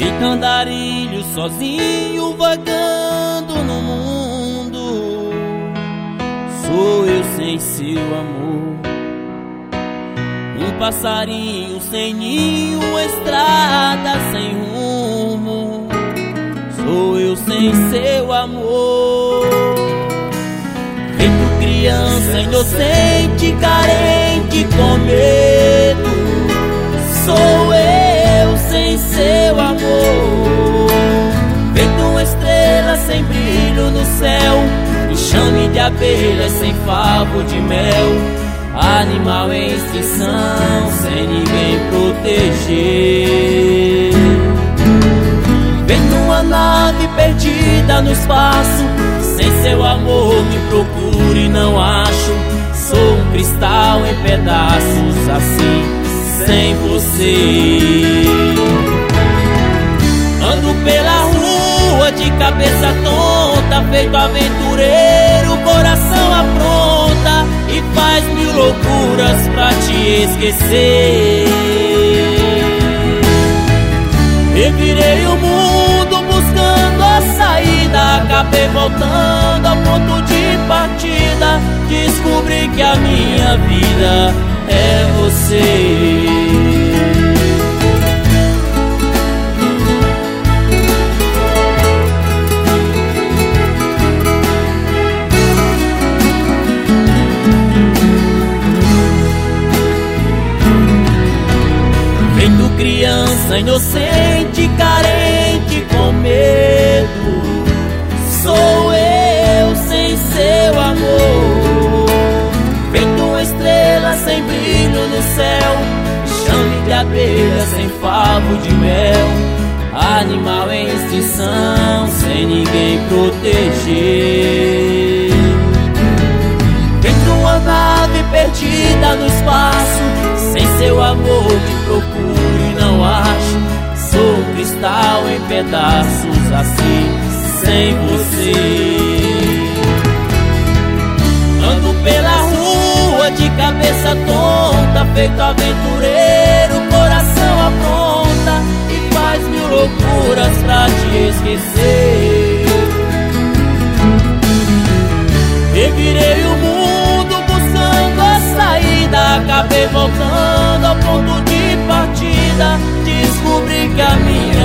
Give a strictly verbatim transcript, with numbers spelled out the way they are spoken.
Feito andarilho sozinho vagando no mundo, sou eu sem seu amor. Um passarinho sem ninho, estrada sem rumo, sou eu sem seu amor. Feito criança inocente, carente, com medo, sou eu sem seu amor. Feito uma estrela sem brilho no céu, enxame de abelhas sem favo de mel, animal em extinção sem ninguém proteger. Feito uma nave perdida no espaço, sem seu amor me procuro e não acho. Sou um cristal em pedaços assim, sem você. Ando pela rua de cabeça tonta, feito aventureiro, coração apronta e faz mil loucuras pra te esquecer. Revirei o mundo buscando a saída, acabei voltando ao ponto de partida. Descobri que a minha vida é você. Feito criança inocente, carente, com medo, sou eu sem seu amor. Feito uma estrela sem brilho no céu, chame de abelha sem favo de mel, animal em extinção sem ninguém proteger. Feito uma nave perdida no espaço, sem seu amor me procuro e não acho. Sou um cristal em pedaços assim, sem você. Ando pela rua de cabeça tonta, feito aventureiro, coração apronta e faz mil loucuras pra te esquecer. Revirei o mundo buscando a saída, acabei voltando ao ponto de partida. Descobri que a minha